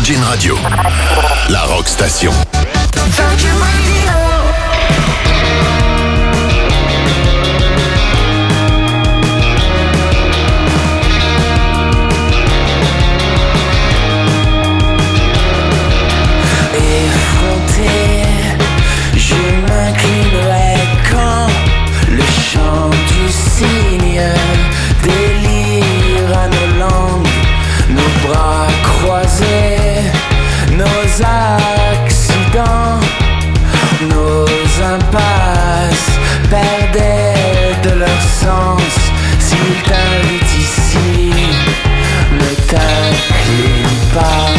Virgin Radio, la rock station. Virgin Radio. Je m'inclinerai quand le chant du cygne délire à nos langues, nos bras croisés, nos accidents, nos impasses perdaient de leur sens. S'ils t'invitent ici, ne t'incline pas.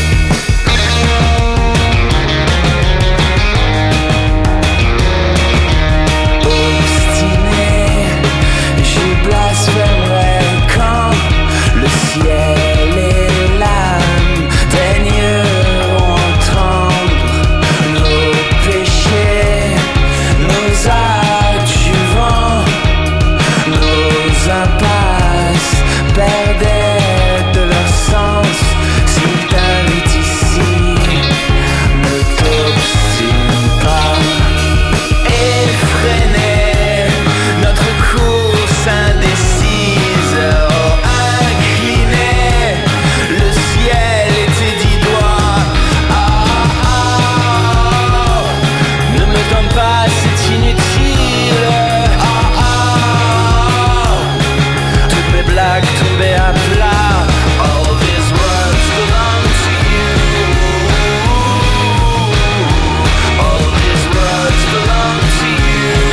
Blasphémerai quand le ciel et l'âme daigneront entendre nos péchés, nos adjuvants, nos impasses perdaient de leur sens. S'ils t'invitent ici, ne t'obstine pas. Effréné, notre course indécise, oh, incliné, le ciel et tes 10 doigts. Oh, oh, ne me tente pas, c'est inutile. Oh, oh, toutes mes blagues tombées à plat. All these words belong to you. All these words belong to you.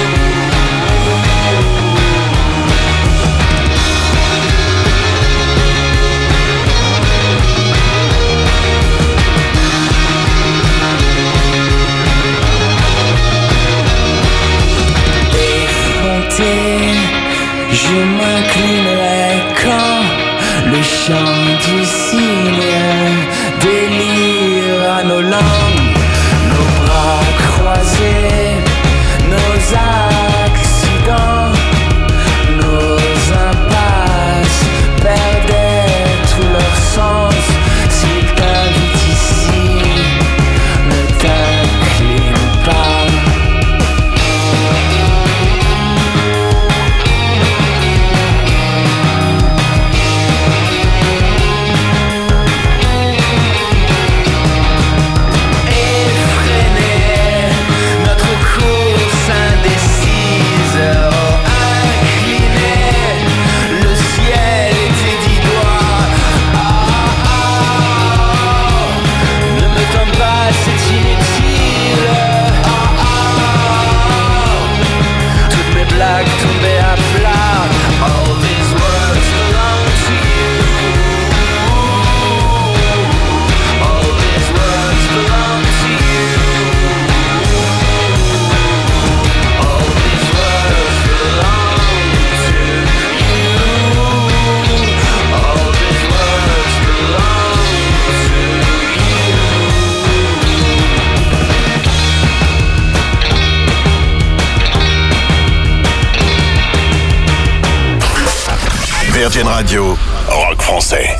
Je m'inclinerai quand le chant du cygne délire à nos langues, nos bras croisés, nos accidents, nos impasses perdaient tout leur sens. S'ils t'invitent ici, ne t'incline pas. Tombé à plat. All these words belong to you. All these words belong to you. All these words belong to you. All these words belong to Virgin Radio, rock français.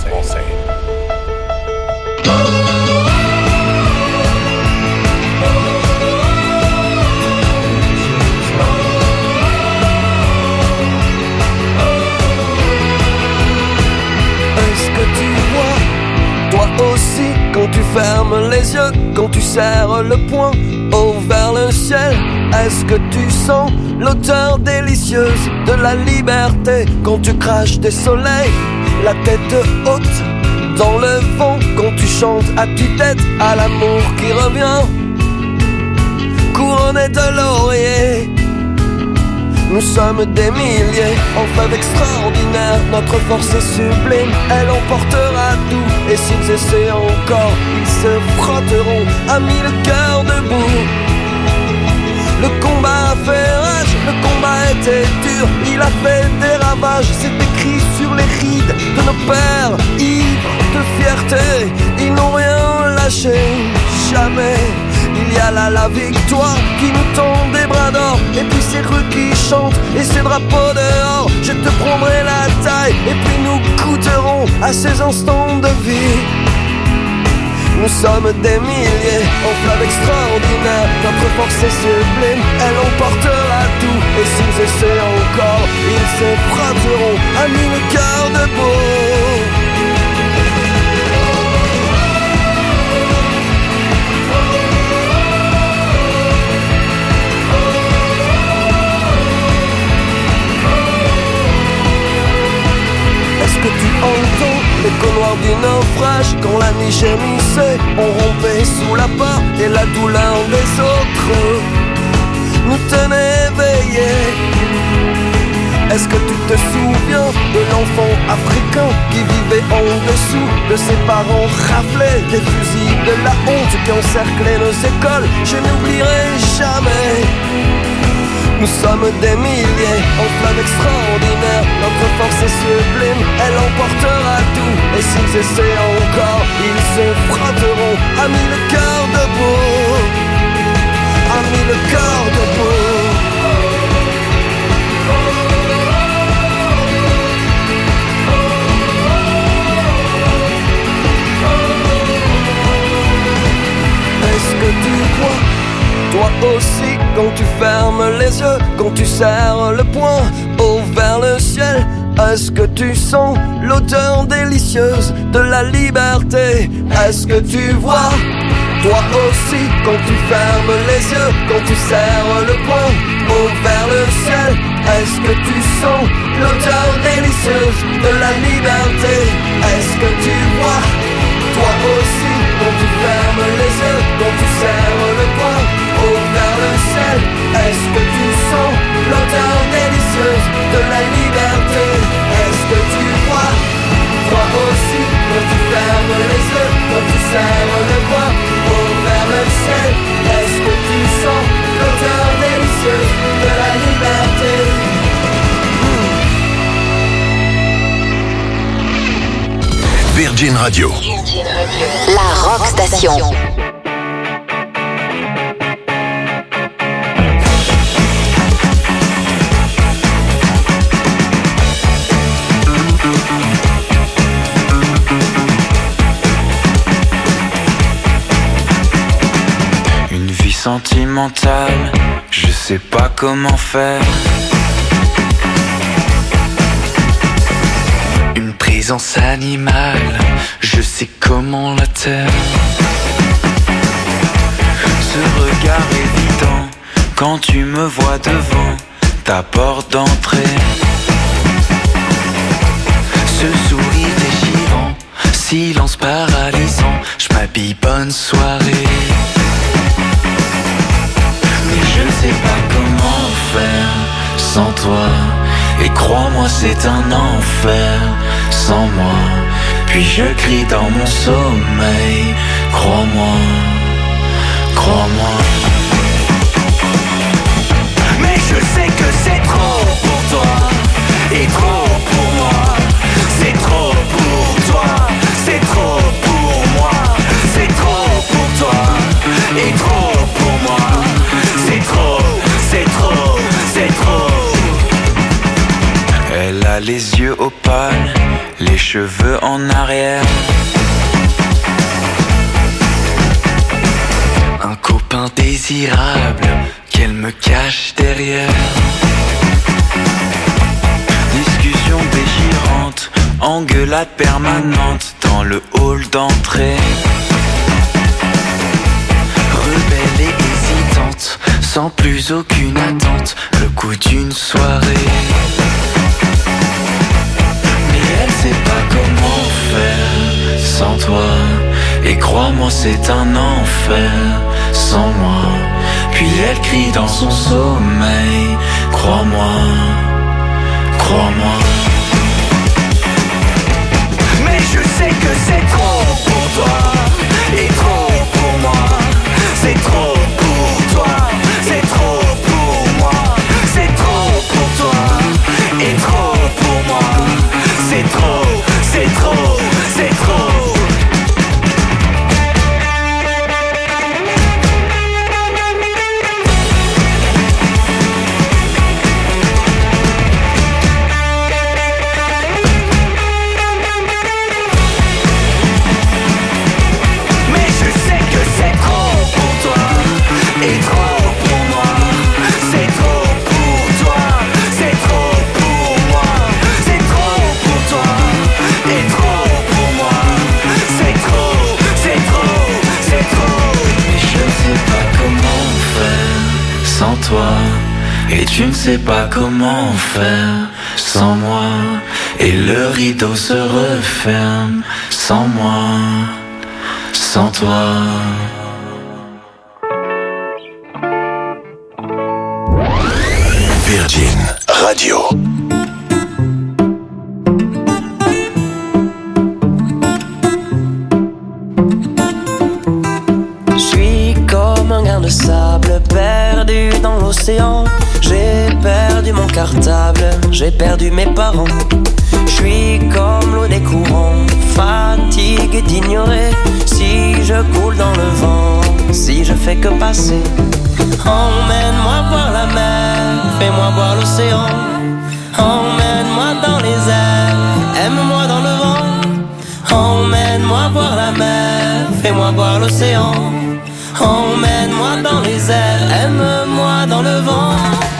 Est-ce que tu vois, toi aussi, quand tu fermes les yeux, quand tu serres le poing haut vers le ciel, est-ce que tu sens l'odeur délicieuse de la liberté quand tu craches des soleils, la tête haute dans le vent quand tu chantes à tue-tête à l'amour qui revient, couronné de lauriers. Nous sommes des milliers, en fève extraordinaire, notre force est sublime, elle emportera tout, et s'ils essaient encore, ils se frotteront à mille cœurs debout. Le combat a fait rage, le combat était dur, il a fait des ravages, c'est écrit sur les rides de nos pères, ivres de fierté, ils n'ont rien lâché, jamais. Il y a là la victoire qui nous tend des bras d'or, et puis ces rues qui chantent et ces drapeaux dehors. Je te prendrai la taille et puis nous goûterons à ces instants de vie. Nous sommes des milliers, en fleuve extraordinaire. Notre force est sublime, elle emportera tout. Et s'ils essaient encore, ils se frotteront à mille cœurs de beau. Est-ce que tu entends l'écho noir du naufrage? Quand la nuit gémissait, on rompait sous la porte et la douleur des autres nous tenait éveillés. Est-ce que tu te souviens de l'enfant africain qui vivait en dessous de ses parents raflés? Des fusils de la honte qui encerclaient nos écoles, je n'oublierai jamais. Nous sommes des milliers, en fleuve extraordinaire. Notre force est sublime, elle emportera tout. Et s'ils essaient encore, ils se frotteront à mille cœurs de beau. À mille cœurs de beau. Est-ce que tu crois, toi aussi, quand tu fermes les yeux, quand tu serres le poing haut vers le ciel? Est-ce que tu sens l'odeur délicieuse de la liberté? Est-ce que tu vois, toi aussi, quand tu fermes les yeux, quand tu serres le poing haut vers le ciel? Est-ce que tu sens l'odeur délicieuse de la liberté? Est-ce que tu vois, toi aussi, quand tu fermes les yeux, quand tu serres le poing haut vers le ciel? Est-ce que tu sens l'odeur délicieuse de la liberté? Est-ce que tu vois, toi aussi, quand tu fermes les yeux, quand tu serres le poing haut vers le ciel? Est-ce que tu sens l'odeur délicieuse de la liberté? Virgin Radio. La Rock Station. Une vie sentimentale, je sais pas comment faire. Une présence animale, je sais comment la taire. Ce regard évident, quand tu me vois devant ta porte d'entrée. Ce sourire déchirant, silence paralysant, je m'habille bonne soirée. Mais je ne sais pas comment faire sans toi. Et crois-moi c'est un enfer sans moi. Puis je crie dans mon sommeil, crois-moi, crois-moi. Mais je sais que c'est trop pour toi et trop pour moi. C'est trop pour toi, c'est trop pour moi. C'est trop pour toi et trop pour moi. C'est trop, c'est trop, c'est trop. Elle a les yeux opaques, les cheveux en arrière. Un copain désirable qu'elle me cache derrière. Discussion déchirante, engueulade permanente dans le hall d'entrée. Rebelle et hésitante, sans plus aucune attente, le coup d'une soirée. Elle sait pas comment faire sans toi. Et crois-moi c'est un enfer sans moi. Puis elle crie dans son sommeil, crois-moi, crois-moi. Mais je sais que c'est trop pour toi et trop pour moi. C'est trop pour toi, c'est trop pour moi. C'est trop pour toi et trop pour moi. C'est trop, c'est trop, c'est trop. Et tu ne sais pas comment faire sans moi. Et le rideau se referme sans moi, sans toi. Virgin Radio. Je suis comme un grain de sable perdu dans l'océan. J'ai perdu mon cartable, j'ai perdu mes parents. Je suis comme l'eau des courants, fatigué d'ignorer. Si je coule dans le vent, si je fais que passer. Emmène-moi voir la mer, fais-moi voir l'océan. Emmène-moi dans les airs, aime-moi dans le vent. Emmène-moi voir la mer, fais-moi voir l'océan. Emmène-moi dans les airs, aime-moi dans le vent.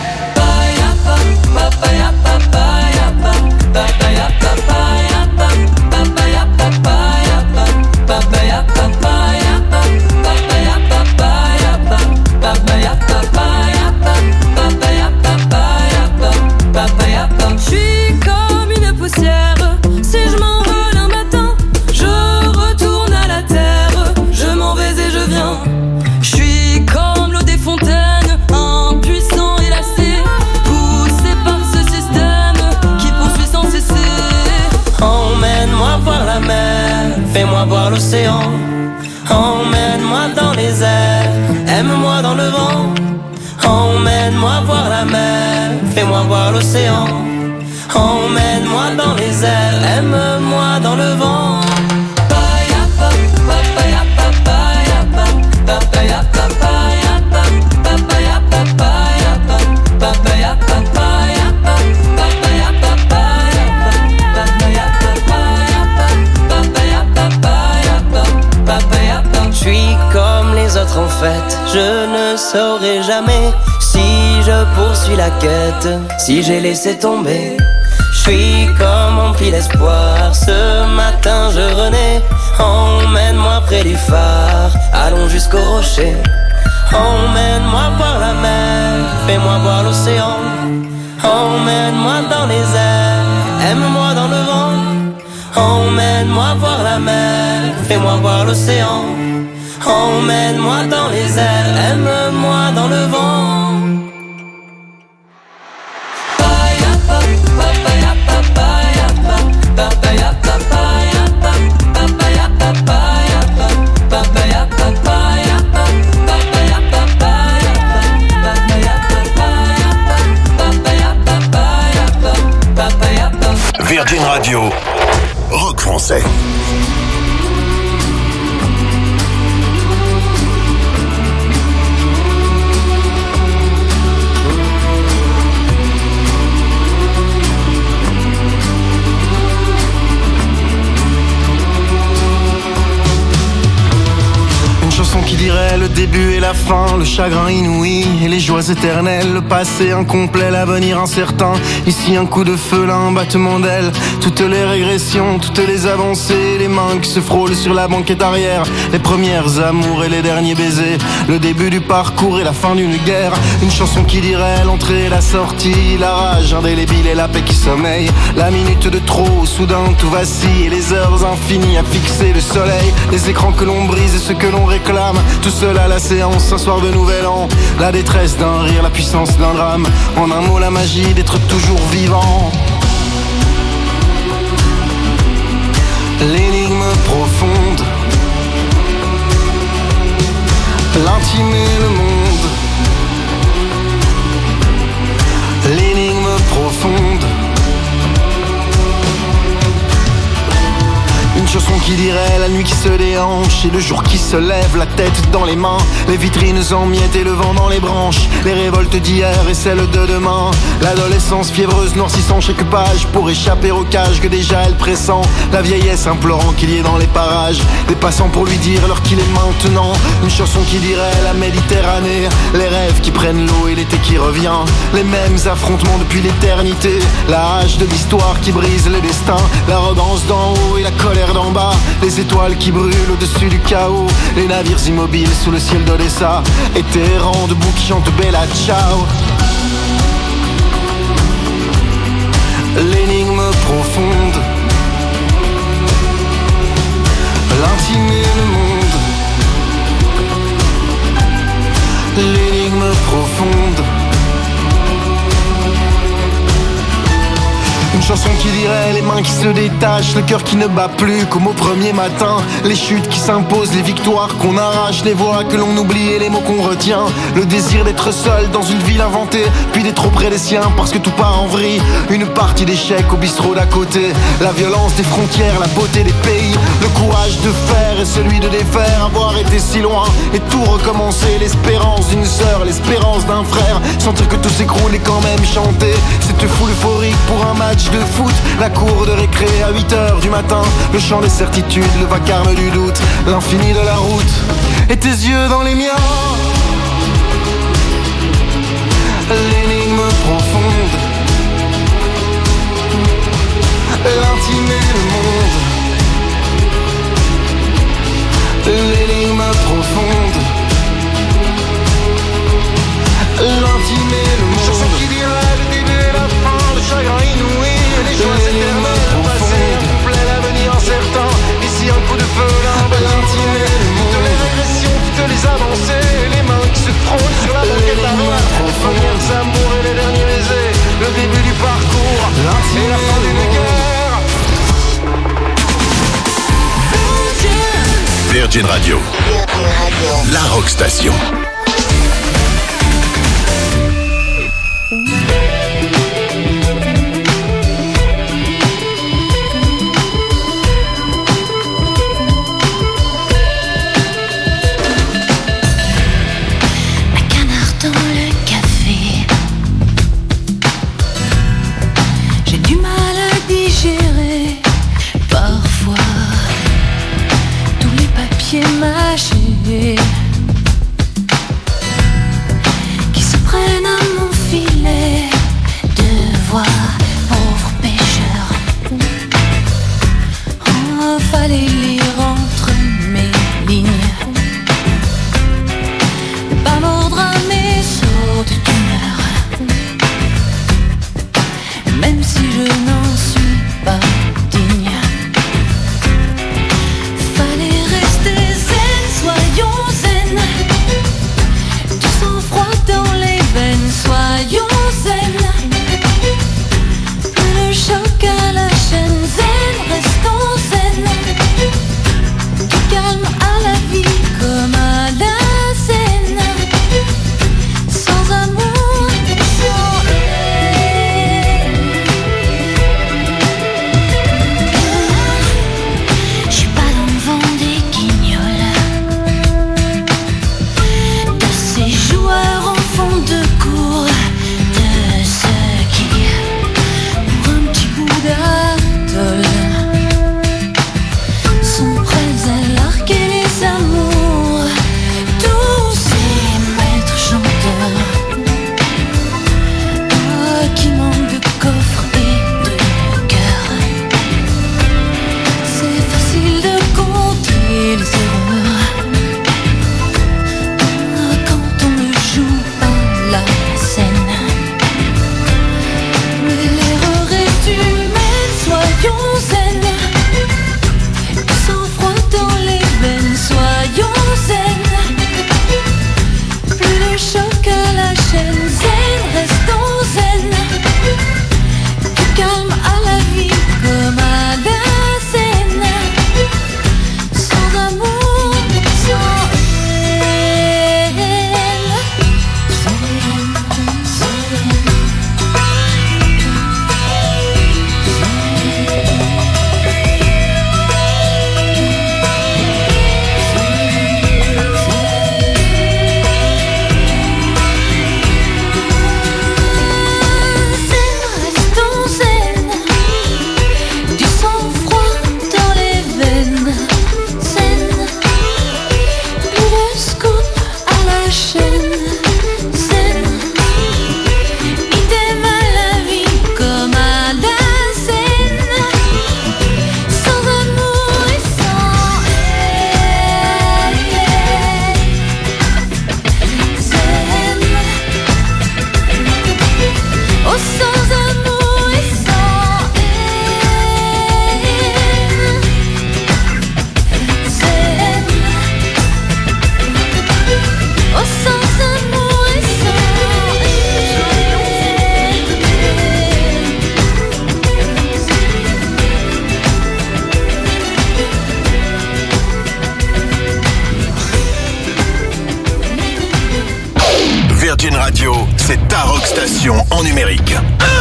Je suis comme une poussière, si je m'envole un matin, je retourne à la terre, je m'en vais et je viens. Je suis comme l'eau des fontaines, impuissant et lassé, poussé par ce système qui poursuit sans cesser. Emmène-moi voir la mer, fais-moi voir l'océan. Emmène-moi dans les airs, aime-moi dans le vent. Emmène-moi voir la mer, fais-moi voir l'océan. Emmène-moi dans les airs, aime-moi dans le vent. Je suis comme les autres en fait, je ne saurai jamais si je poursuis la quête, si j'ai laissé tomber. Je suis comme empli d'espoir, ce matin je renais. Emmène-moi près du phare, allons jusqu'au rocher. Emmène-moi voir la mer, fais-moi voir l'océan. Emmène-moi dans les airs, aime-moi dans le vent. Emmène-moi voir la mer, fais-moi voir l'océan. Emmène-moi dans les airs, aime-moi dans le vent. Virgin Radio, rock français. Qui dirait le début et la fin, le chagrin inouï et les joies éternelles, le passé incomplet, l'avenir incertain. Ici un coup de feu, là un battement d'aile, toutes les régressions, toutes les avancées, les mains qui se frôlent sur la banquette arrière, les premières amours et les derniers baisers, le début du parcours et la fin d'une guerre. Une chanson qui dirait l'entrée et la sortie, la rage indélébile et la paix qui sommeille, la minute de trop, soudain tout vacille et les heures infinies à fixer le soleil, les écrans que l'on brise et ce que l'on réclame. Tout seul à la séance, un soir de nouvel an, la détresse d'un rire, la puissance d'un drame. En un mot, la magie d'être toujours vivant. L'énigme profonde, l'intime et le monde. L'énigme profonde. Une chanson qui dirait la nuit qui se déhanche et le jour qui se lève, la tête dans les mains, les vitrines en miettes et le vent dans les branches, les révoltes d'hier et celles de demain, l'adolescence fiévreuse noircissant chaque page pour échapper au cage que déjà elle pressent, la vieillesse implorant qu'il y ait dans les parages des passants pour lui dire l'heure qu'il est maintenant. Une chanson qui dirait la Méditerranée, les rêves qui prennent l'eau et l'été qui revient, les mêmes affrontements depuis l'éternité, la hache de l'histoire qui brise les destins, l'arrogance d'en haut et la colère d'en bas, les étoiles qui brûlent au-dessus du chaos, les navires immobiles sous le ciel d'Odessa, et tes errants debout qui chantent Bella Ciao. Chanson qui dirait les mains qui se détachent, le cœur qui ne bat plus comme au premier matin. Les chutes qui s'imposent, les victoires qu'on arrache, les voix que l'on oublie et les mots qu'on retient. Le désir d'être seul dans une ville inventée, puis d'être auprès des siens parce que tout part en vrille. Une partie d'échecs au bistrot d'à côté. La violence des frontières, la beauté des pays. Le courage de faire et celui de défaire. Avoir été si loin et tout recommencer. L'espérance d'une sœur, l'espérance d'un frère. Sentir que tout s'écroule et quand même chanter. Cette foule euphorique pour un match de foot. La cour de récré à 8h du matin. Le chant des certitudes, le vacarme du doute. L'infini de la route et tes yeux dans les miens. L'énigme profonde, l'intime et le monde. L'énigme profonde, l'intime et le monde. Chanson qui dirait le début et la fin, le chagrin inouï et les joies éternelles. Le passé incomplet, l'avenir incertain. Ici un coup de feu, l'intime et le monde. Toutes les régressions, toutes les avancées, les mains qui se frôlent sur la banquette arrière. Les premiers amours et les derniers baisers, le début du parcours et la fin d'une guerre. Virgin Radio, la rock station.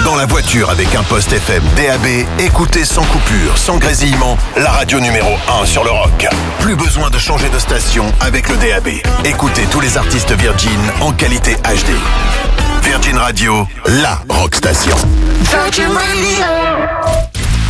Dans la voiture avec un poste FM DAB, écoutez sans coupure, sans grésillement, la radio numéro 1 sur le rock. Plus besoin de changer de station avec le DAB. Écoutez tous les artistes Virgin en qualité HD. Virgin Radio, la rock station. Virgin Radio.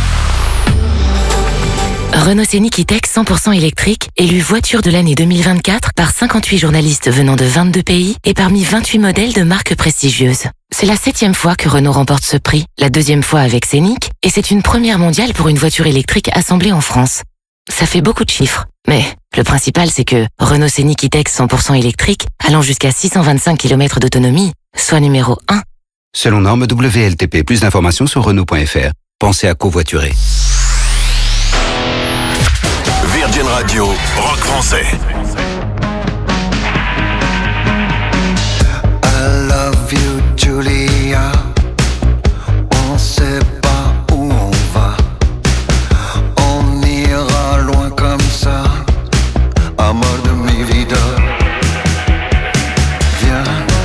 Renault Scénic E-Tech 100% électrique, élu voiture de l'année 2024 par 58 journalistes venant de 22 pays et parmi 28 modèles de marques prestigieuses. C'est la 7e fois que Renault remporte ce prix, la 2e fois avec Scénic, et c'est une première mondiale pour une voiture électrique assemblée en France. Ça fait beaucoup de chiffres, mais le principal c'est que Renault Scénic E-Tech 100% électrique, allant jusqu'à 625 km d'autonomie, soit numéro 1. Selon norme WLTP, plus d'informations sur Renault.fr. Pensez à covoiturer. Virgin Radio, rock français. I love you, Julia. On sait pas où on va. On ira loin comme ça. Amor de mi vida. Viens.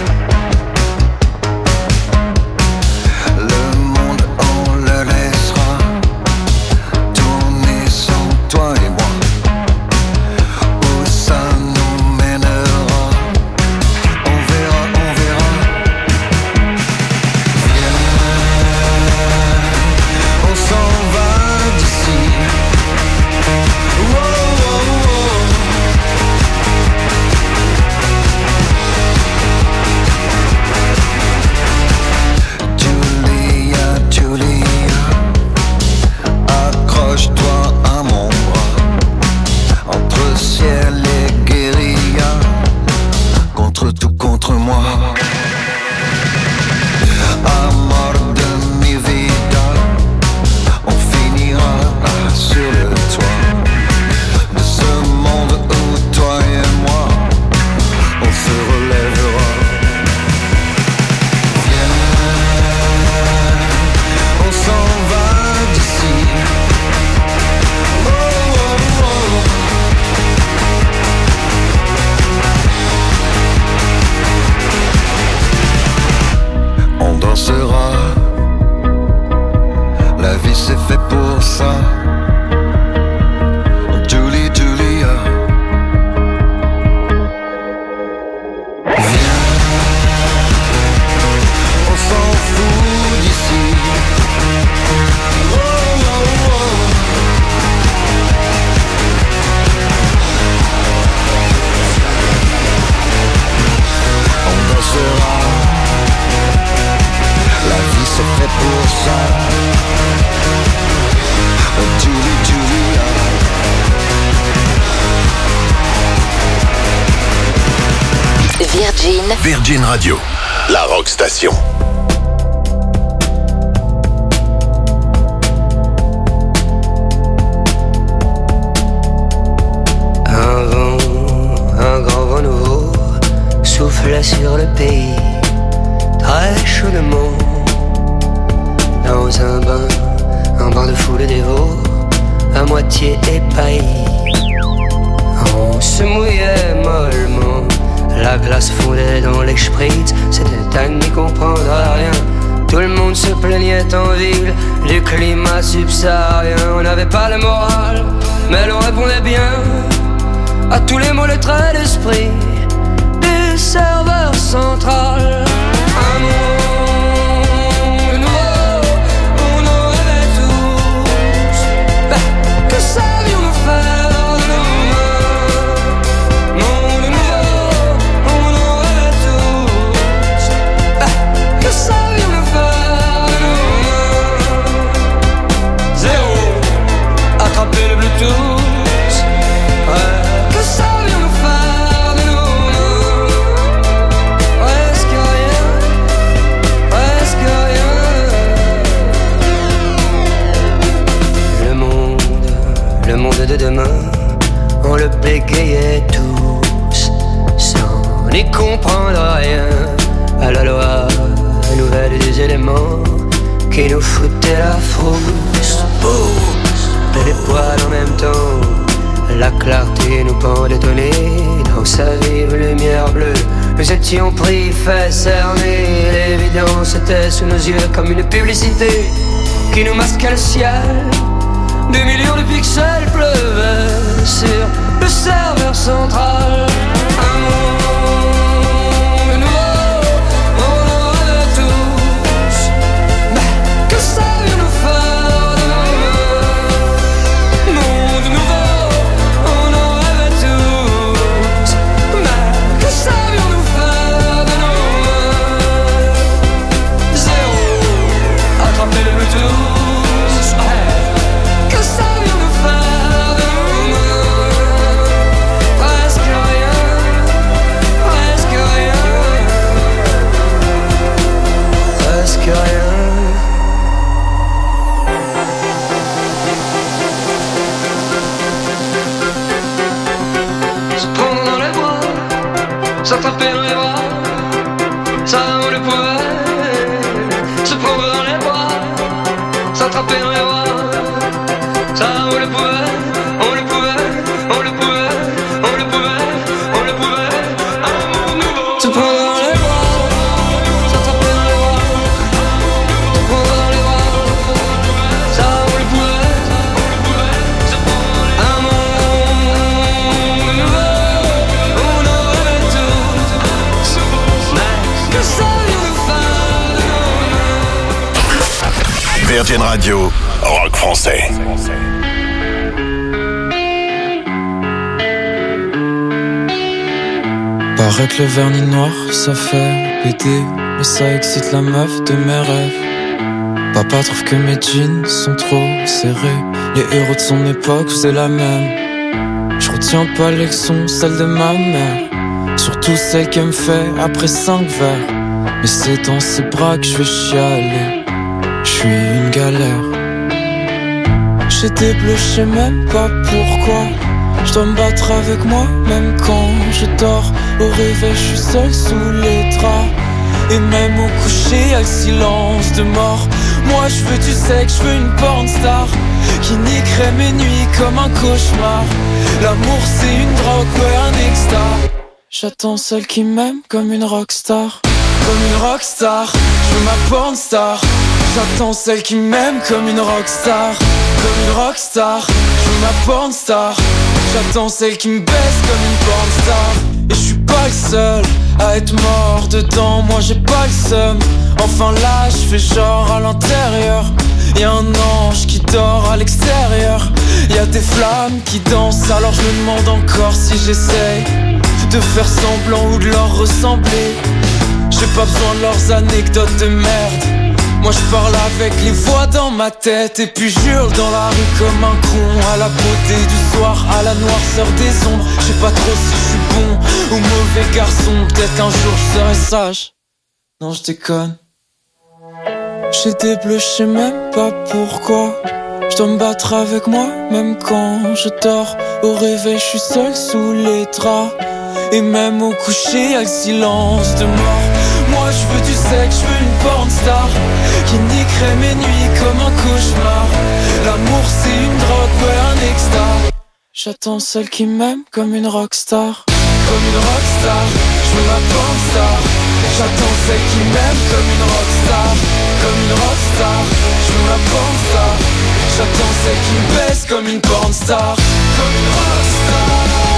Le monde, on le laissera tourner sans toi et moi. Virgin Radio, la rock station. Un grand vent nouveau soufflait sur le pays, très chaudement. Dans un bain de foule dévot, à moitié épaillis. On se mouillait mollement. La glace fondait dans les spritz, c'était à n'y comprendre rien. Tout le monde se plaignait en ville du climat subsaharien. On n'avait pas le moral, mais l'on répondait bien à tous les mots, les traits d'esprit du serveur central. Un monde nouveau, on en rêvait tous. Que savions-nous faire? Attraper le Bluetooth, que savions-nous faire de nos mains? Presque rien. Le monde de demain, on le bégayait tous, sans n'y comprendre rien à la loi nouvelle des éléments qui nous foutaient la frousse. Et les poils en même temps, la clarté nous pendait au nez. Dans sa vive lumière bleue, Nous étions pris, fait cerner. L'évidence était sous nos yeux comme une publicité qui nous masquait le ciel. Des millions de pixels pleuvaient sur le serveur central. Un monde nouveau, on en rêvait tous. Mais que savions-nous faire de demain? Monde nouveau, on en rêvait tous. Mais que savions-nous faire de demain? Zéro, attrapez-le tous. Que savions-nous faire de demain? Presque rien, presque rien, presque rien. Se prendre dans les bras, s'attraper dans les bras, ça on le pouvait. Se prendre dans les bras, s'attraper dans les bras, ça on le pouvait, on le pouvait, on le pouvait, on le pouvait, on le pouvait. Un monde nouveau. Se prendre dans les bras, s'attraper dans les bras, se prendre dans les bras, ça on le pouvait, se prendre dans les bras. Un monde nouveau, on en rêvait tous. Mais que savions-nous faire? Virgin Radio, rock français. Paraît que le vernis noir, ça fait péter, mais ça excite la meuf de mes rêves. Papa trouve que mes jeans sont trop serrés. Les héros de son époque faisaient la même. Je retiens pas les leçons, celle de ma mère, surtout celle qu'elle me fait après 5 verres. Mais c'est dans ses bras que je vais chialer. Je suis une galère. J'étais bleu, je sais même pas pourquoi. Je dois me battre avec moi, même quand je dors. Au réveil, je suis seul sous les draps. Et même au coucher, y'a le silence de mort. Moi, je veux du sexe, je veux une porn star qui niquerait mes nuits comme un cauchemar. L'amour, c'est une drogue, ouais, un extra. J'attends celle qui m'aime comme une rockstar. Comme une rockstar, je veux ma porn star. J'attends celle qui m'aime comme une rockstar. Comme une rockstar, je veux ma porn star. J'attends celle qui me baisse comme une porn star. Et je suis pas le seul à être mort dedans, moi j'ai pas le seum. Enfin là, je fais genre à l'intérieur. Y'a un ange qui dort à l'extérieur. Y'a des flammes qui dansent, alors je me demande encore si j'essaye de faire semblant ou de leur ressembler. J'ai pas besoin de leurs anecdotes de merde. Moi je parle avec les voix dans ma tête. Et puis j'hurle dans la rue comme un con. À la beauté du soir, à la noirceur des ombres. Je sais pas trop si je suis bon ou mauvais garçon. Peut-être qu'un jour je serai sage. Non je déconne. J'ai des bleus, je sais même pas pourquoi. Je dois me battre avec moi, même quand je dors. Au réveil, je suis seul sous les draps. Et même au coucher, y'a le silence de mort. Moi je veux du sexe, je veux une porn star qui niquerait mes nuits comme un cauchemar. L'amour c'est une drogue, ouais un extra. J'attends celle qui m'aime comme une rockstar. Comme une rockstar, je veux ma porn star. J'attends celle qui m'aime comme une rockstar. Comme une rockstar, je veux ma porn star. J'attends celle qui me baisse comme une porn star. Comme une rockstar,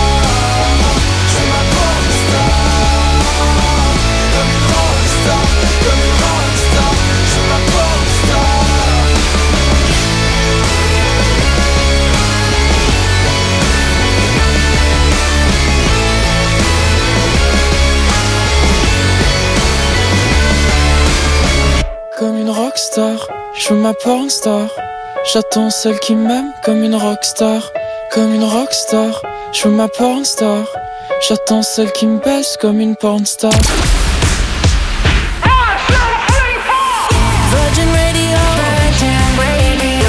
je veux ma porn star. Comme une rockstar, comme une rockstar, je veux ma porn star. Comme une rockstar, je veux ma porn star. J'attends celle qui m'aime comme une rockstar. Comme une rockstar, je veux ma porn star. J'attends celle qui me baisse comme une porn star. Virgin Radio, Virgin Radio,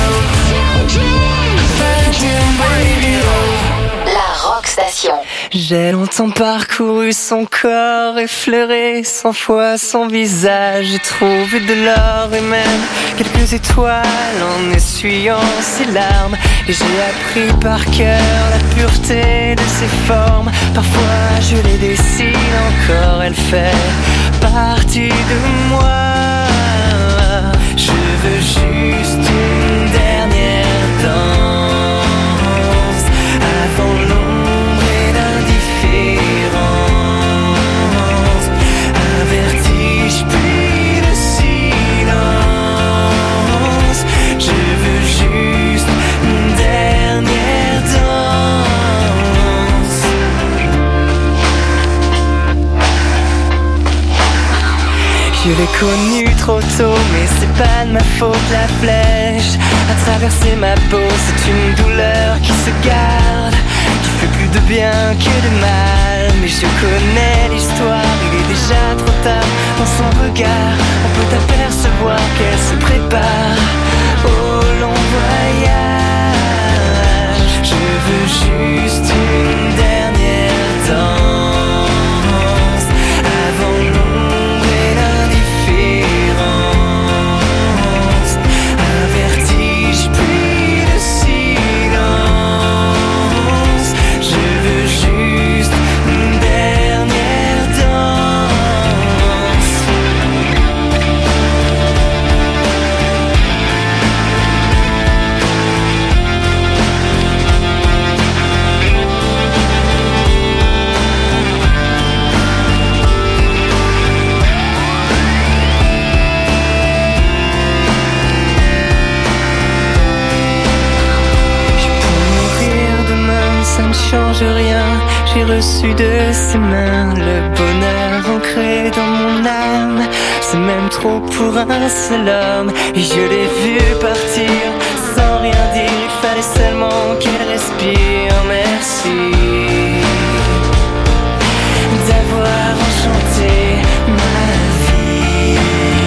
Virgin Radio. La Rock Station. J'ai longtemps parcouru son corps, effleuré 100 fois son visage. J'ai trouvé de l'or et même quelques étoiles en essuyant ses larmes. Et j'ai appris par cœur la pureté de ses formes. Parfois je les dessine encore, elle fait partie de moi. Je veux juste une dernière danse avant l'ombre et l'indifférence. Un vertige puis le silence. Je veux juste une dernière danse. Je l'ai connu trop tôt, mais c'est pas de ma faute. La flèche a traversé ma peau, c'est une douleur qui se garde, qui fait plus de bien que de mal. Mais je connais l'histoire, il est déjà trop tard. Dans son regard, on peut apercevoir qu'elle se prépare au long voyage. Je veux juste une dernière danse avant l'ombre et l'indifférence. Un vertige puis le silence. Je veux juste une dernière danse. Ça ne change rien, j'ai reçu de ses mains le bonheur ancré dans mon âme. C'est même trop pour un seul homme. Et je l'ai vu partir sans rien dire, il fallait seulement qu'elle respire. Merci d'avoir enchanté ma vie.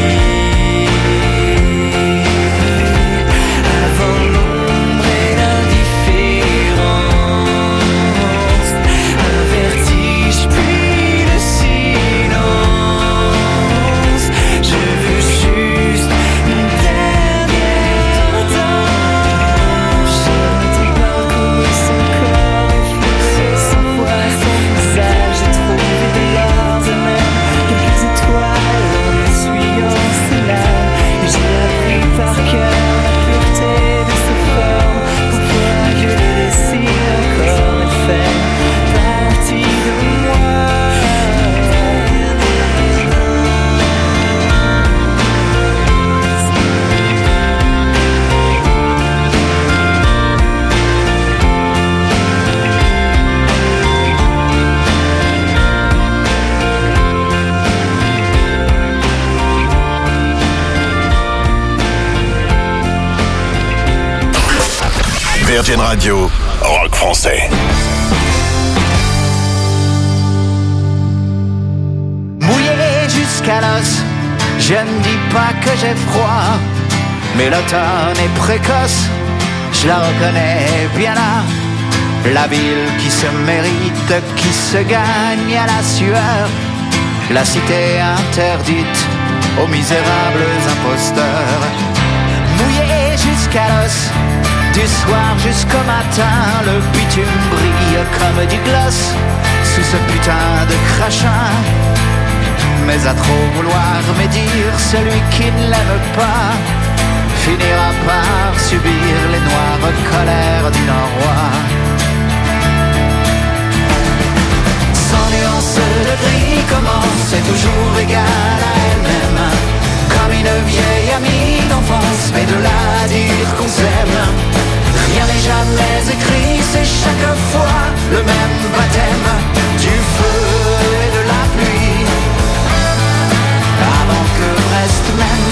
Avant l'ombre et l'indifférence. Un vertige puis le silence. Je veux juste une dernière danse. J'entends parcourir son corps effleuré sans voix, son visage. J'ai trouvé de l'or de même, quelques étoiles en essuyant ses larmes. Et j'ai appris par cœur la pureté de ses formes. Parfois je les dessine encore, elle fait partie de moi. Virgin Radio, rock français. Mouillé jusqu'à l'os, je ne dis pas que j'ai froid, mais l'automne est précoce, je la reconnais bien là. La ville qui se mérite, qui se gagne à la sueur, la cité interdite aux misérables imposteurs. Mouillé jusqu'à l'os, du soir jusqu'au matin, le bitume brille comme du gloss sous ce putain de crachin. Mais à trop vouloir médire, celui qui ne l'aime pas finira par subir les noires colères du Nord-Roi. Sans nuance de gris, comment c'est toujours égal à elle-même, comme une vieille amie d'enfance, mais de là à dire qu'on s'aime, rien n'est jamais écrit, c'est chaque fois le même baptême du feu et de la pluie, avant que Brest m'aime.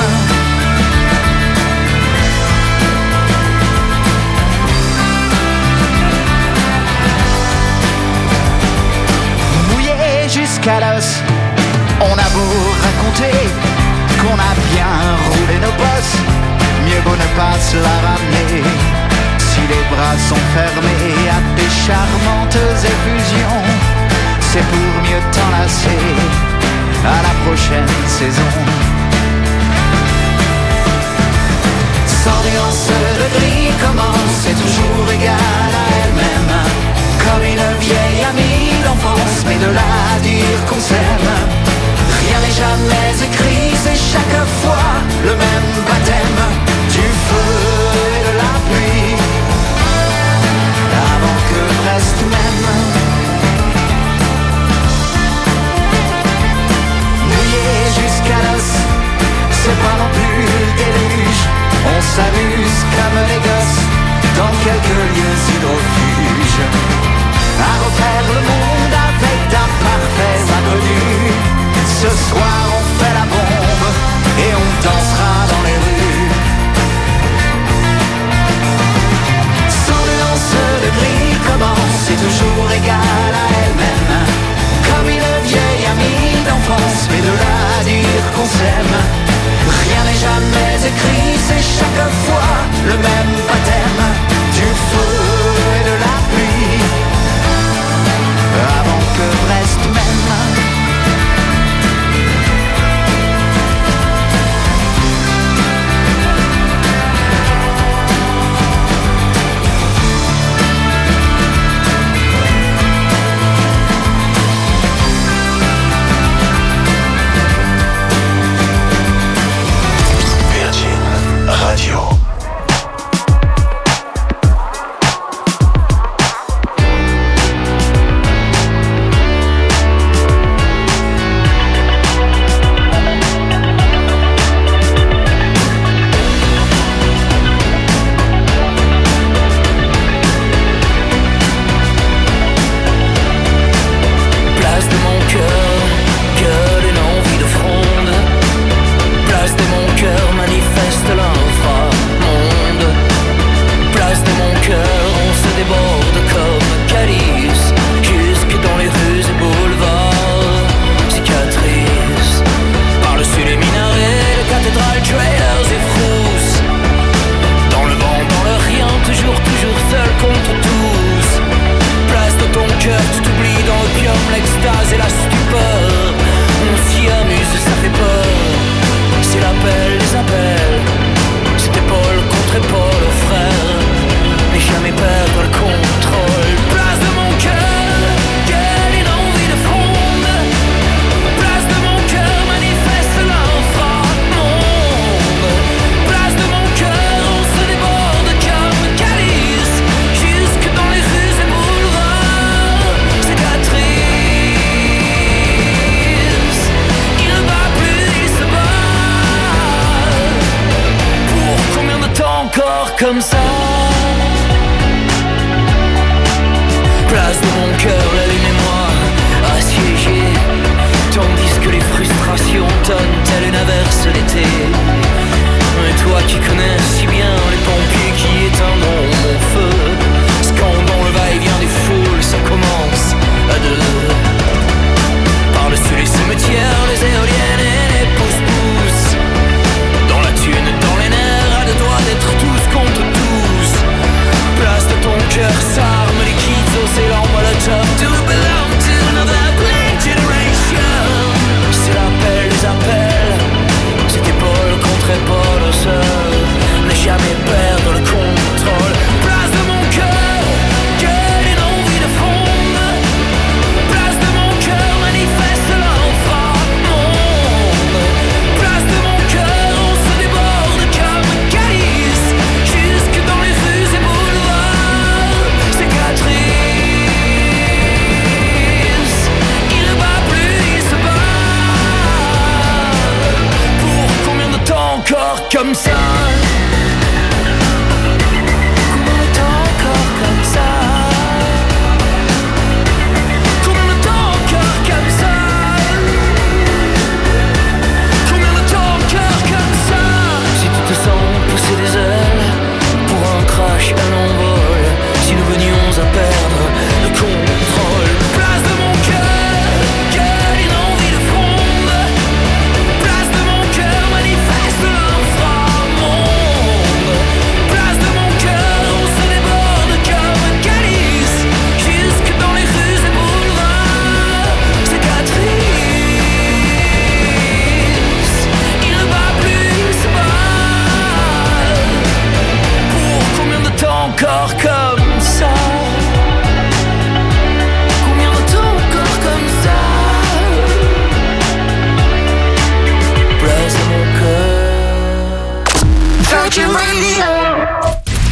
Mouillé jusqu'à l'os, on a beau raconter qu'on a bien roulé nos bosses, mieux vaut ne pas se la ramener. Si les bras sont fermés à tes charmantes effusions, c'est pour mieux t'enlacer à la prochaine saison. commence, c'est toujours égal à elle-même. Comme une vieille amie d'enfance, mais de là à dire qu'on s'aime, rien n'est jamais écrit, c'est chaque fois le même baptême du feu et de la pluie, avant que Brest m'aime. Mouillé jusqu'à l'os, c'est pas non plus le déluge. On s'amuse comme les gosses dans quelques lieux hydrofuges, à refaire le monde avec d'un parfait inconnu. Ce soir on fait la bombe et on dansera dans les rues. Sans nuance de gris commence, c'est toujours égal à elle-même. Comme une vieille amie d'enfance, mais de là à dire qu'on s'aime, rien n'est jamais écrit, c'est chaque fois le même baptême du feu et de la pluie, avant que Brest m'aime. Radio. Place de mon cœur, gueule une envie de fronde. Place de mon cœur, manifeste l'inframonde. Place de mon cœur, on se déborde comme calice, jusque dans les rues et boulevards. Cicatrices, par-dessus les minarets, les cathédrales, trailers et frousses. Dans le vent, dans le rien, toujours seul contre tous. Place de ton cœur, tu t'oublies dans l'opium, l'extase et la stupeur. On s'y amuse, ça fait peur. C'est l'appel, les appels. C'est épaule contre épaule, frère. Mais jamais perdre le contrôle. Place de mon cœur, quelle une envie de fronde. Place de mon cœur, manifeste l'inframonde. Place de mon cœur, on se déborde comme calice, jusque dans les rues et boulevards. Cicatrice, il ne bat plus, il se bat. Pour combien de temps encore comme ça? Place de mon cœur, la lune et moi assiégés, tandis que les frustrations tonnent telle une averse d'été. Et toi qui connais si bien les pompiers qui éteindront mon feu, scandant le va-et-vient des foules, ça commence à deux. Par-dessus les cimetières, les éoliennes et les pousse-pousse, dans la thune, dans les nerfs, à deux doigts d'être tous contre tous. Place de ton cœur, s'arme les kids aux élans molotov. To belong to another black generation. C'est l'appel, les appels. C'est épaule Virgin Radio.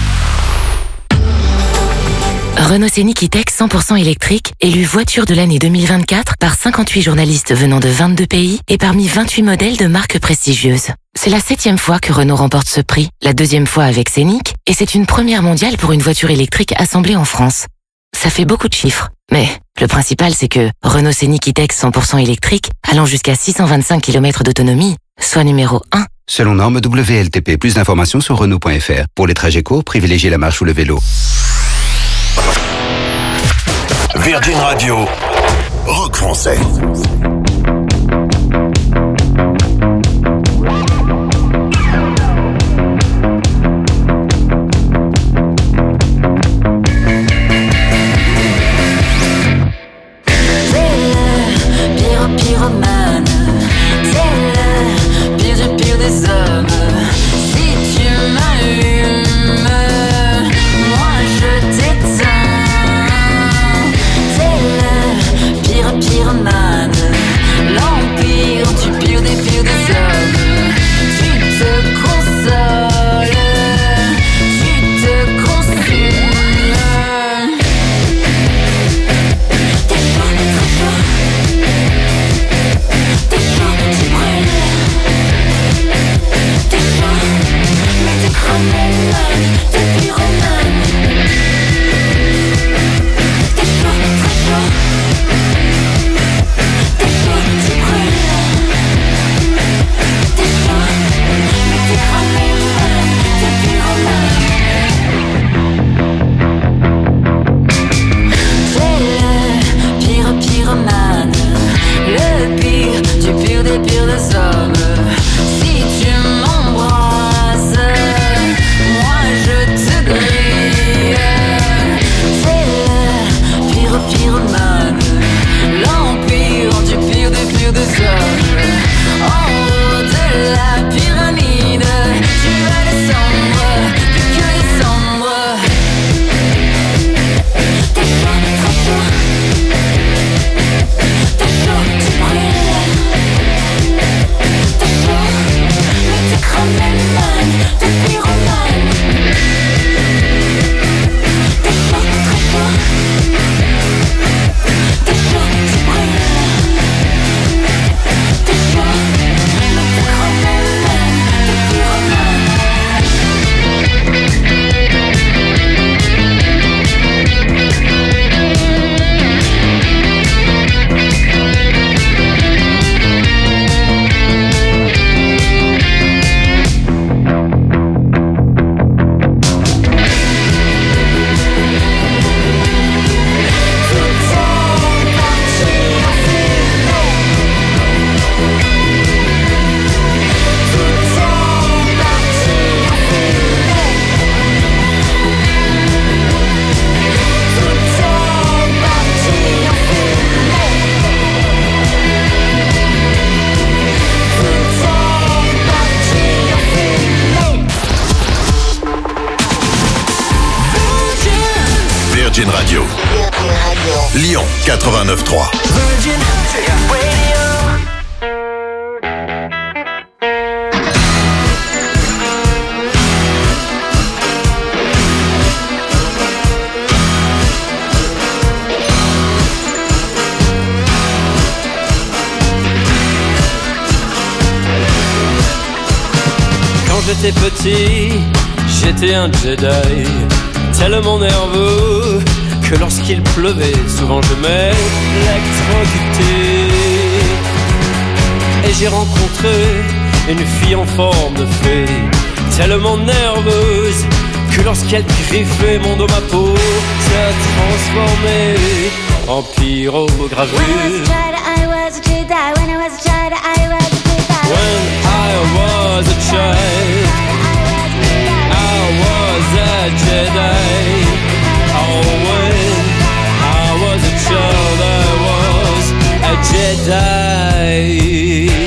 Renault Scénic E-Tech 100% électrique, élu voiture de l'année 2024 par 58 journalistes venant de 22 pays et parmi 28 modèles de marques prestigieuses. C'est la 7e fois que Renault remporte ce prix, la 2e fois avec Scénic, et c'est une première mondiale pour une voiture électrique assemblée en France. Ça fait beaucoup de chiffres, mais le principal c'est que Renault Scénic E-Tech 100% électrique, allant jusqu'à 625 km d'autonomie, soit numéro 1. Selon norme WLTP, plus d'informations sur Renault.fr. Pour les trajets courts, privilégiez la marche ou le vélo. Virgin Radio, rock français. Pyromane, t'es le pire du pire des hommes. Si tu m'allumes, moi je t'éteins. T'es le pyromane, l'empire du pire des hommes. Tu te consoles, tu te consumes. T'es chaud, très chaud. T'es chaud, tu brûles. T'es chaud, mais t'es cramé, t'es pyromane. T'es chaud, très chaud. T'es chaud, tu brûles. T'es chaud, mais t'es cramé, t'es pyromane. T'es le pyromane, le pire du pire des pires des hommes. Si tu m'embrasses, moi je te grille. C'est le pyromane, l'empire du pire des hommes. En haut de la pyramide, tu vas descendre, plus que descendre. T'es chaud, très chaud. T'es chaud, tu brûles. T'es chaud, mais t'es cramé, t'es pyromane. T'es chaud, très chaud. T'es chaud, tu brûles. T'es chaud, mais t'es cramé, t'es pyromane. Virgin Radio. Lyon 89.3. Quand j'étais petit, j'étais un Jedi, tellement nerveux que lorsqu'il pleuvait, souvent je m'électrocutais. Et j'ai rencontré une fille en forme de fée, tellement nerveuse que lorsqu'elle griffait mon dos, ma peau s'est transformée en pyrogravure. I was a Jedi. When I was a child, I was a Jedi. When I was a child, I was a Jedi. Oh, when I was a child, I was a Jedi.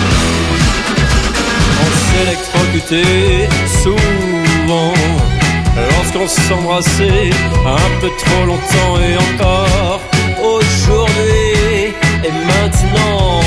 On s'électrocutait souvent qu'on s'embrassait un peu trop longtemps et encore aujourd'hui et maintenant.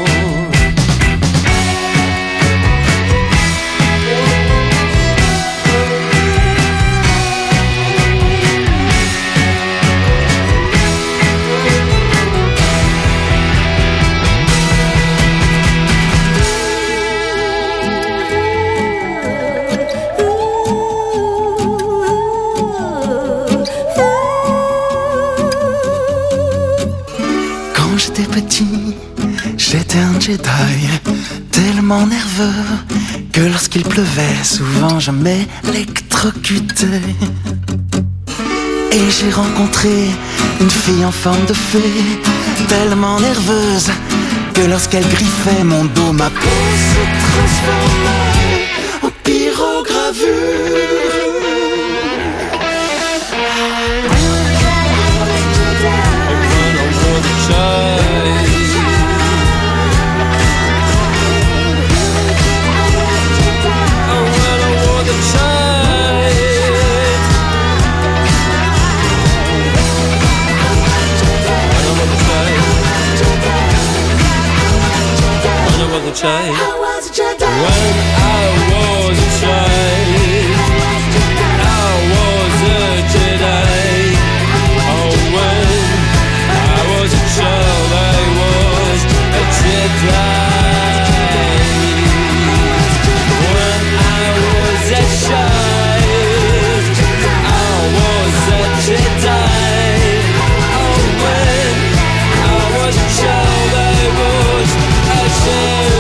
J'étais un Jedi, tellement nerveux que lorsqu'il pleuvait, souvent je m'électrocutais. Et j'ai rencontré une fille en forme de fée, tellement nerveuse que lorsqu'elle griffait mon dos, ma peau se transformait en pyrogravure. When I was a child, I was a Jedi. Oh, when I was a child, I was a Jedi. When I was a child, I was a Jedi. Oh, when I was a child, I was a Jedi.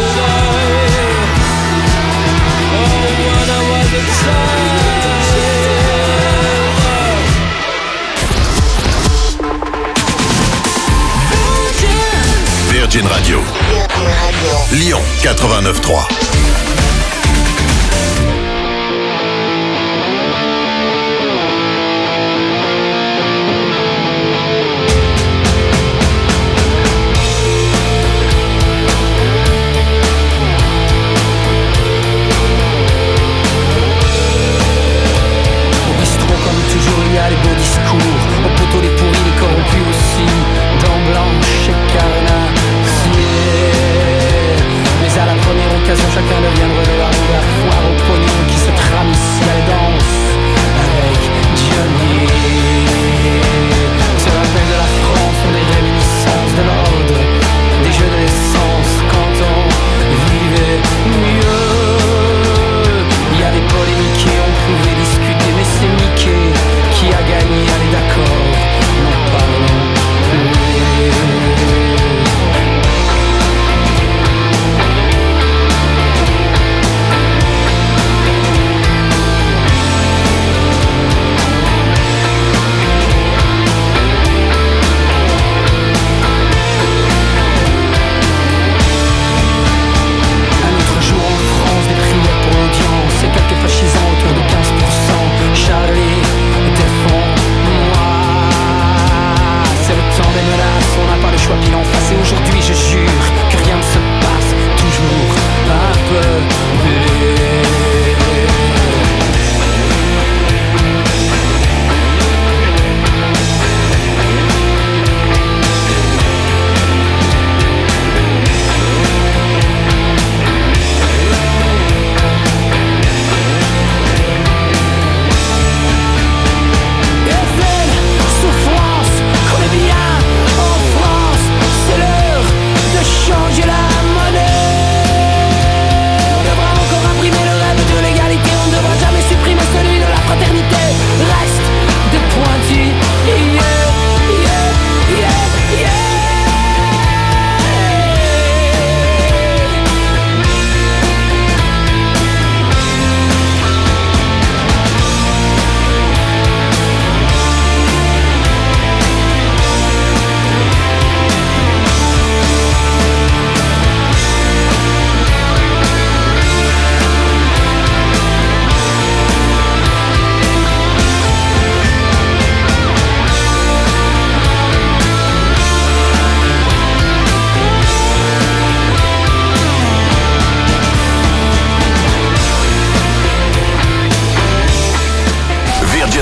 Virgin Radio. Lyon 89.3. Il y a les beaux discours, au poteau les pourris, les corrompus aussi, dents blanches et carnassiers. Mais à la première occasion, chacun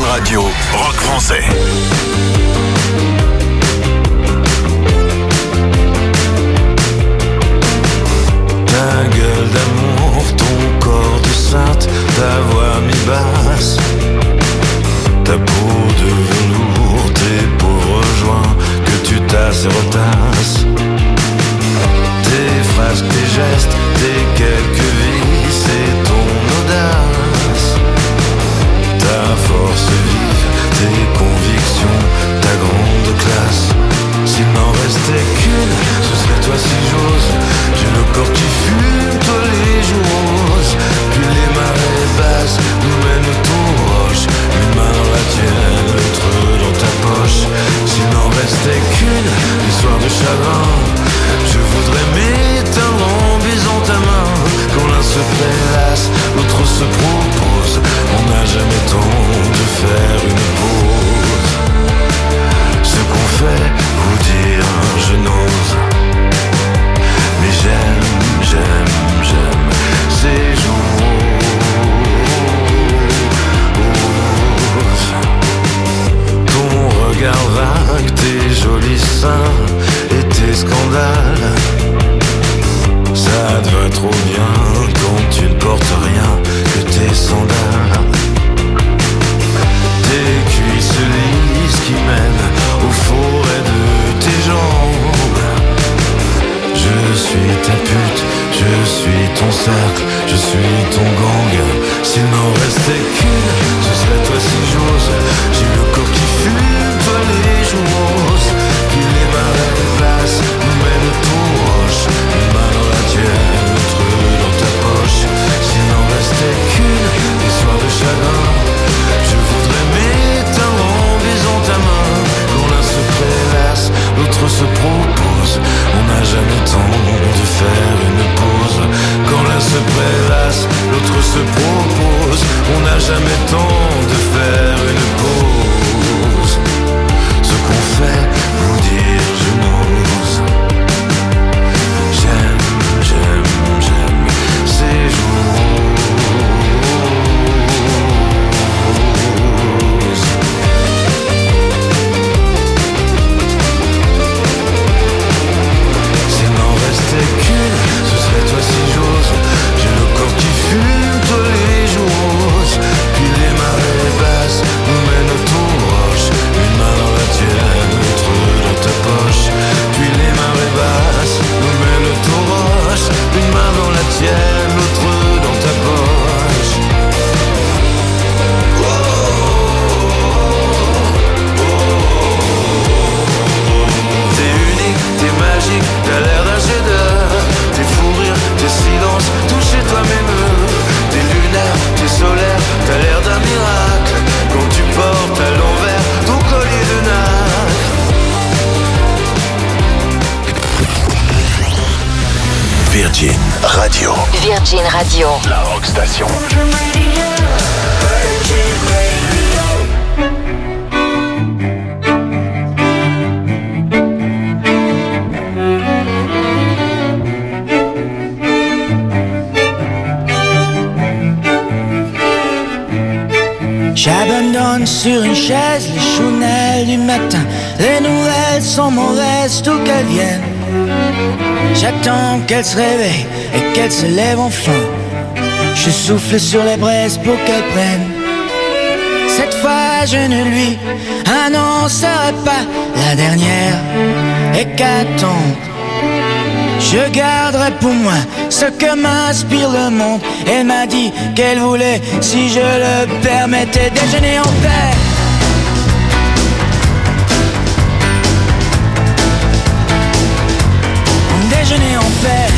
radio, rock français. Ta gueule d'amour, ton corps de sainte, ta voix mi-basse, ta peau de velours, tes pauvres joints que tu tasses et retasses, tes phrases, tes gestes, tes quelques vices et ton audace, ta force vive, tes convictions, ta grande classe. S'il n'en restait qu'une, ce serait toi si j'ose. J'ai le corps qui fume, toi les jours roses. Puis les marées basses nous mènent aux roches. Une main dans la tienne, l'autre dans ta poche. S'il n'en restait qu'une, histoire de chagrin, je voudrais m'éteindre en baisant ta main. Quand l'un se prélasse, l'autre se propose. On n'a jamais temps de faire une pause. Ce qu'on fait, vous dire, je n'ose. Mais j'aime ces jours. Ton regard vague, tes jolis seins et tes scandales. Ça te va trop bien quand tu ne portes rien que tes sandales. Tes cuisses lisses qui mènent aux forêts de tes jambes. Je suis ta pute, je suis ton cercle, je suis ton gang. S'il n'en restait qu'une, ce serait toi si j'ose. J'ai le corps qui fume, toi les joues roses. Puis les marées basses nous mènent aux roches. Une main dans la tienne, l'autre dans ta poche. S'il n'en restait qu'une, histoire de chagrin, je voudrais m'éteindre en baisant ta main. Quand l'un se prélasse, l'autre se propose. On n'a jamais temps de faire une pause. Quand l'un se prélasse, l'autre se propose. On n'a jamais temps de faire une pause. Ce qu'on fait, vous dire je n'ose. J'aime ces jours. Ce serait toi si j'ose. J'ai le corps qui fume, toi les jours roses. Puis les marées basses nous mènent aux roches. Une main dans la tienne, l'autre dans ta poche. Puis les marées basses nous mènent aux roches. Une main dans la tienne, l'autre dans ta poche. T'es unique, t'es magique, t'as l'air d'un chef-d'œuvre. Tes fous rires, tes silences, touchez toi même. T'es lunaire, t'es solaire, t'as l'air d'un miracle. Quand tu portes à l'envers ton collier de nacre. Virgin Radio. Virgin Radio. La rock station. J'abandonne sur une chaise les chounelles du matin. Les nouvelles sont mauvaises, tout qu'elles viennent. J'attends qu'elle se réveille et qu'elle se lève enfin. Je souffle sur les braises pour qu'elle prenne. Cette fois je ne lui annoncerai pas la dernière hécatombe. Je garderai pour moi ce que m'inspire le monde. Elle m'a dit qu'elle voulait, si je le permettais, déjeuner en paix. Déjeuner en paix.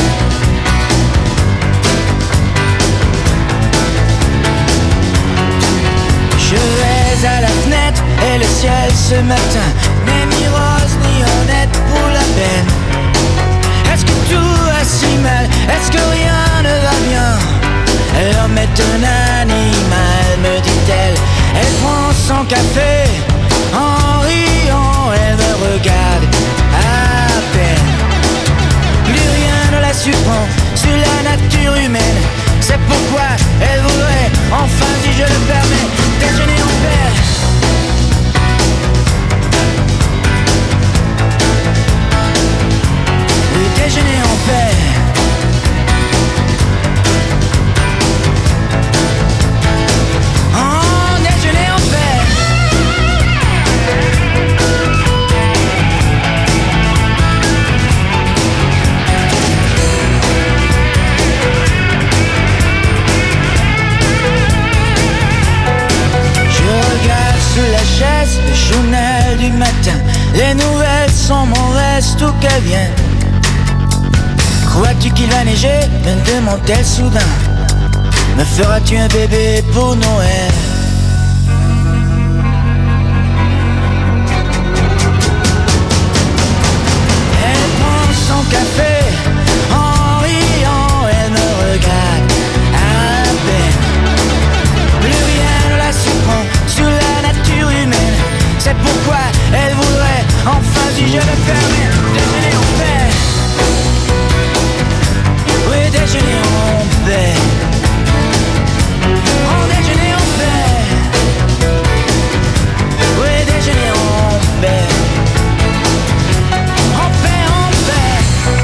Je vais à la fenêtre et le ciel ce matin n'est ni rose ni honnête pour la peine. Est-ce que tout va si mal? Est-ce que rien ne va bien? L'homme est un animal, me dit-elle. Elle prend son café en riant, elle me regarde à peine. Plus rien ne la surprend sur la nature humaine. C'est pourquoi elle voudrait, enfin si je le permets, déjeuner en paix. du matin, les nouvelles sont mauvaises d'où qu'elles viennent. Crois-tu qu'il va neiger? Me demande-t-elle soudain. Me feras-tu un bébé pour Noël? Elle prend son café en riant, elle me regarde à peine. Plus rien ne la surprend sur la nature humaine. C'est pourquoi elle voudrait enfin, si je le permets, déjeuner en paix. Oui, déjeuner en paix. En déjeuner en paix. Oui, déjeuner en paix. En paix, en paix.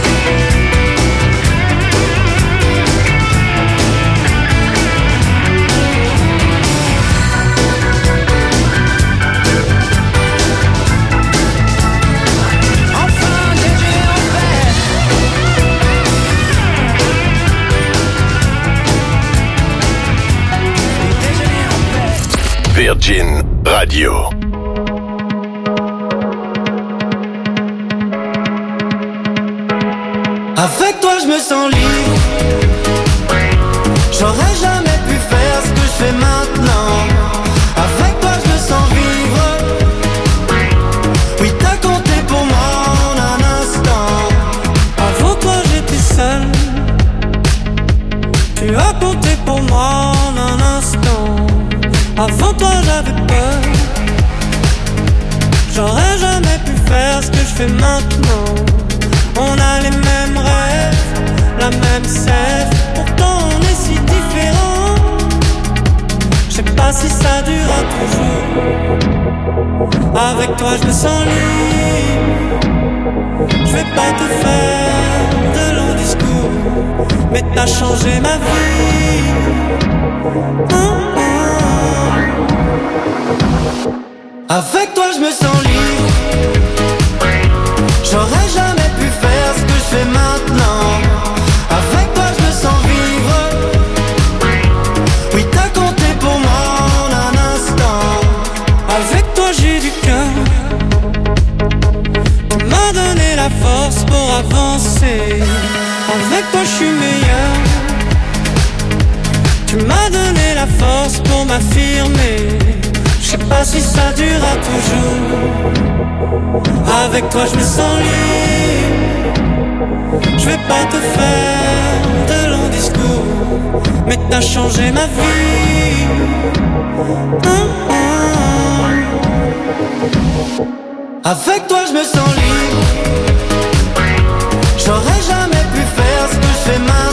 Enfin, déjeuner en paix. Déjeuner en paix. Virgin Radio. Avec toi je me sens libre. J'aurais jamais pu faire ce que je fais maintenant. Avec toi je me sens vivre. Oui, t'as compté pour moi en un instant. Avant toi j'étais seul. Tu as compté pour moi en un instant. Avant toi j'avais peur. J'aurais jamais pu faire ce que je fais maintenant. On a les mêmes rêves, la même sève. Pourtant on est si différents. Je sais pas si ça durera toujours. Avec toi je me sens libre. Je vais pas te faire de longs discours, mais t'as changé ma vie. Avec toi je me sens libre. J'aurais jamais pu faire ce que je fais maintenant. Avec toi je me sens vivre. Oui, t'as compté pour moi en un instant. Avec toi j'ai du cœur. Tu m'as donné la force pour avancer. Avec toi je suis meilleur. Tu m'as donné la force pour m'affirmer. Je sais pas si ça durera toujours. Avec toi je me sens libre. Je vais pas te faire de longs discours, mais t'as changé ma vie. Avec toi je me sens libre. J'aurais jamais pu faire ce que je fais maintenant.